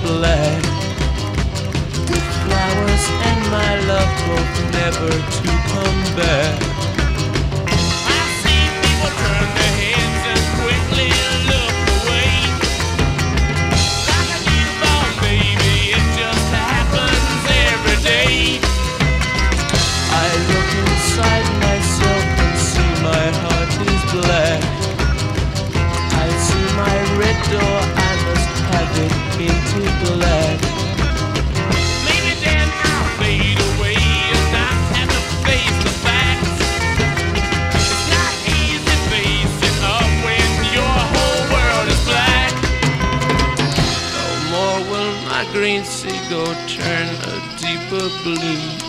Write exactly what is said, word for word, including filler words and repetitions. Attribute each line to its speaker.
Speaker 1: black, with flowers and my love hope never to come back.
Speaker 2: I see people turn their heads and quickly look away. Like a newborn baby, it just happens every day.
Speaker 1: I look inside myself and see my heart is black. I see my red door, I must have it painted black.
Speaker 2: Maybe then I'll fade away and not have to face the facts. It's not easy facing up when your whole world is black.
Speaker 1: No more will my green seagull turn a deeper blue.